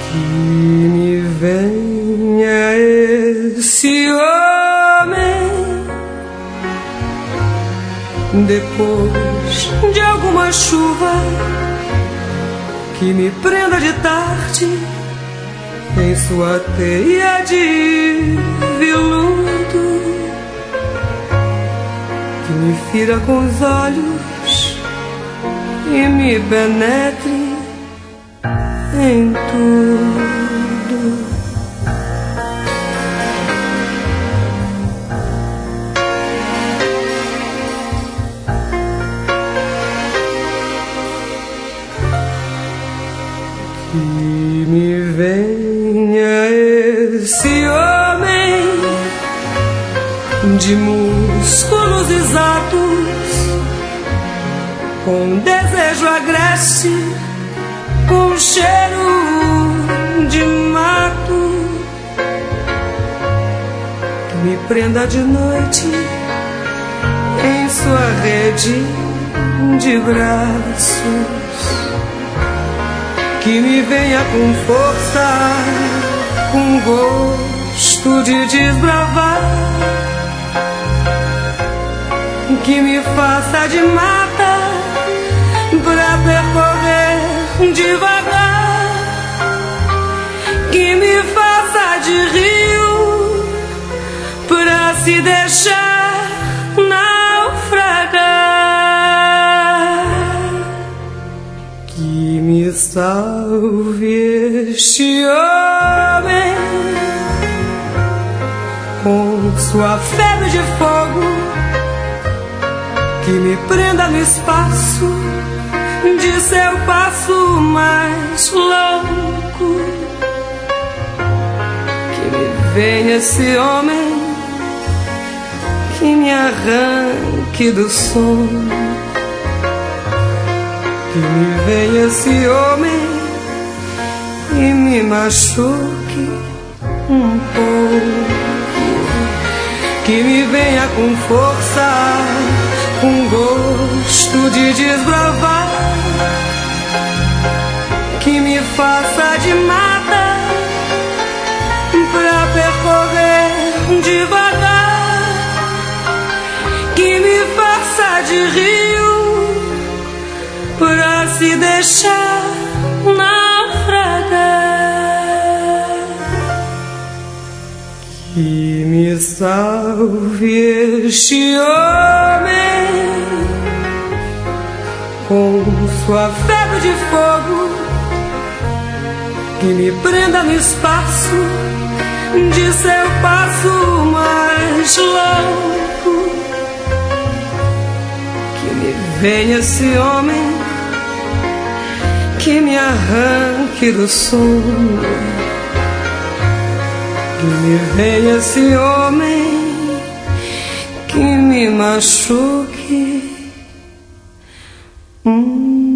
Que me venha esse homem depois de alguma chuva, que me prenda de tarde em sua teia de veludo, que me fira com os olhos e me penetre em tudo. Que me venha esse homem de músculos exatos, com desejo agreste, com cheiro de mato, que me prenda de noite em sua rede de braços, que me venha com força, com gosto de desbravar, que me faça de mata pra percorrer devagar, que me faça de rio pra se deixar naufragar, que me salve este homem com sua febre de fogo, que me prenda no espaço de seu passo mais louco, que me venha esse homem que me arranque do sono, que me venha esse homem e me machuque um pouco, que me venha com força, com gosto de desbravar, que me faça de mata pra percorrer devagar, que me faça de rio pra se deixar naufragar, que me salve este homem com sua febre de fogo, que me prenda no espaço de seu passo mais louco, que me venha esse homem que me arranque do sono, que me venha esse homem que me machuque